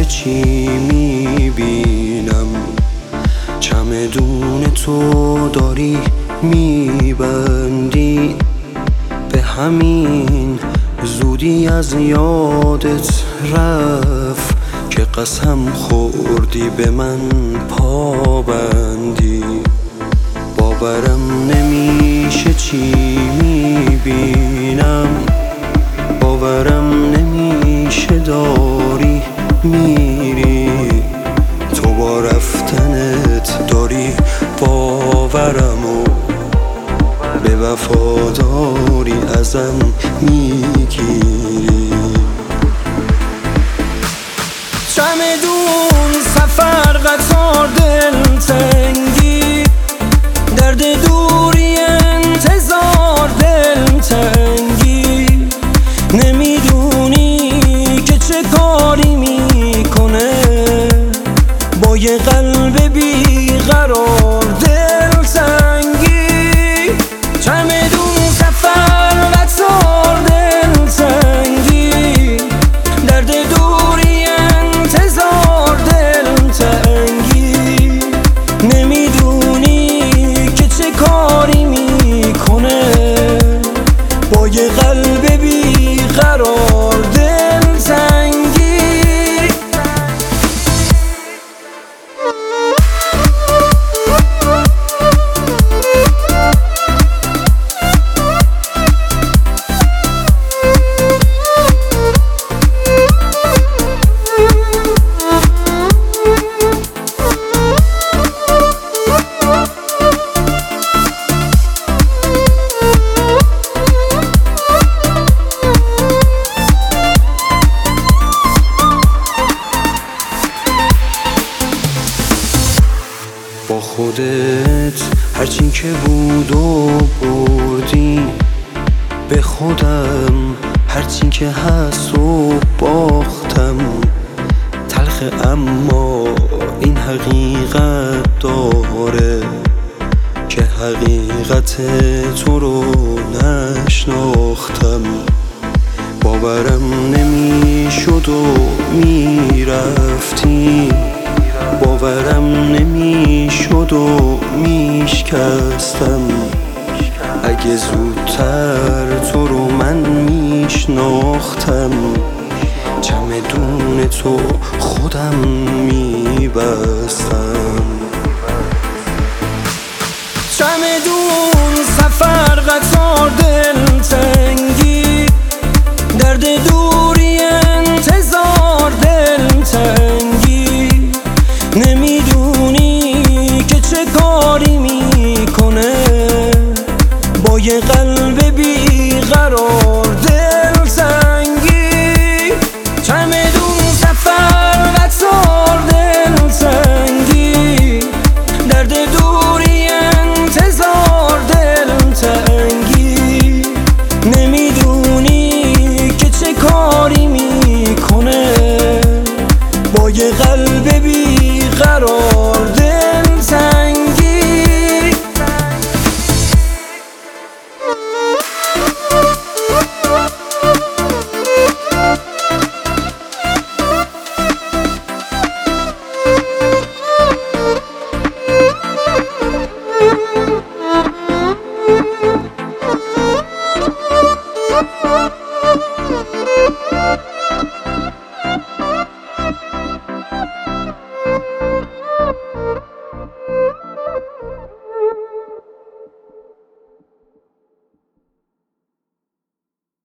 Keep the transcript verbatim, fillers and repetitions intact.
چی میبینم، چمدون تو داری میبندی، به همین زودی از یادت رفت که قسم خوردی به من پابندی. باورم نمیشه چی میبینم، باورم نمیشه داری میری، تو با رفتنت داری باورمو به وفاداری ازم میگیری. چمدون، سفر، قطار، دلتنگی، درد دوری، انتظار، دلتنگی، نمیدونی که چه کاری میکنه با یه قلب بیقرار. دلتنگی، چمدون، سفر، قطار، دلتنگی، درد دوری، انتظار، دلتنگی، نمیدونی که چه کاری میکنه با یه قلب بیقرار. دلتنگی، با خودت هرچی که بود و بردی، به خودم هرچی که هست و باختم. تلخ اما این حقیقت داره که حقیقت تو رو نشناختم. باورم نمیشد و میرفتی، باورم نمیشد و میشکستم. اگه زودتر تو رو من میشناختم، چمدون تو خودم میبستم. چمدون، سفر، قطار، دلتنگی، درد دور